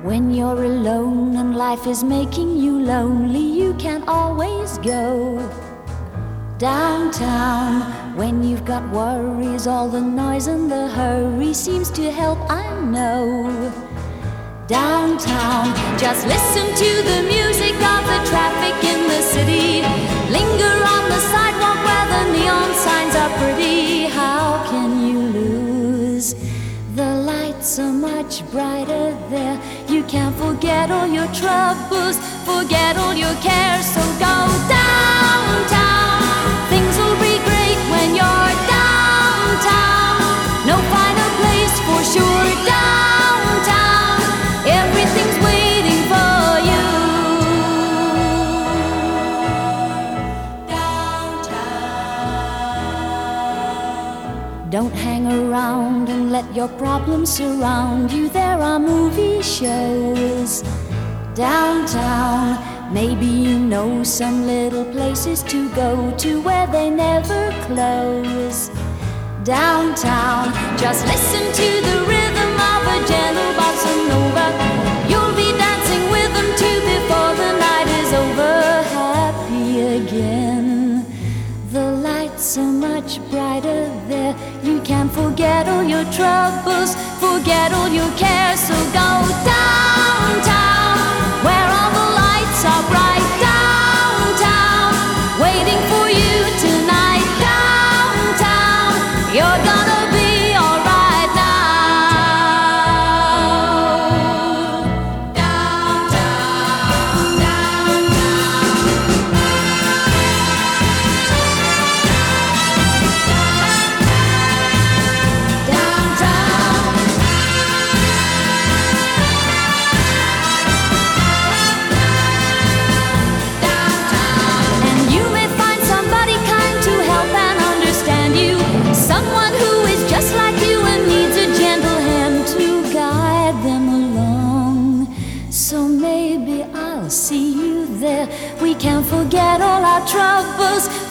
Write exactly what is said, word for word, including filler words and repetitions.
When you're alone and life is making you lonely, you can always go downtown. When you've got worries, all the noise and the hurry seems to help, I know. Downtown, just listen to the music of the traffic in the city. Linger on the sidewalk where the neon signs are pretty. How can you lose? The lights are much brighter there. You can't forget all your troubles, forget all your cares. So go downtown. Things will be great when you're downtown. No finer place for sure. Downtown, everything's waiting for you. Downtown. Don't hang around and let your problems surround you. There are movie shows downtown. Maybe you know some little places to go to where they never close. Downtown, just listen to the rhythm of a gentle bossa nova. You'll be dancing with them too before the night is over. Happy again. The lights are much brighter there. You can't forget all your troubles, forget all your cares. So go downtown, where all the lights are bright. Downtown, waiting for you tonight. Downtown, you're gonna be alright now. Downtown, downtown, downtown. And you may find somebody kind to help and understand you. Someone who is just like you and needs a gentle hand to guide them along. So maybe I'll see you there. We can't forget all our troubles,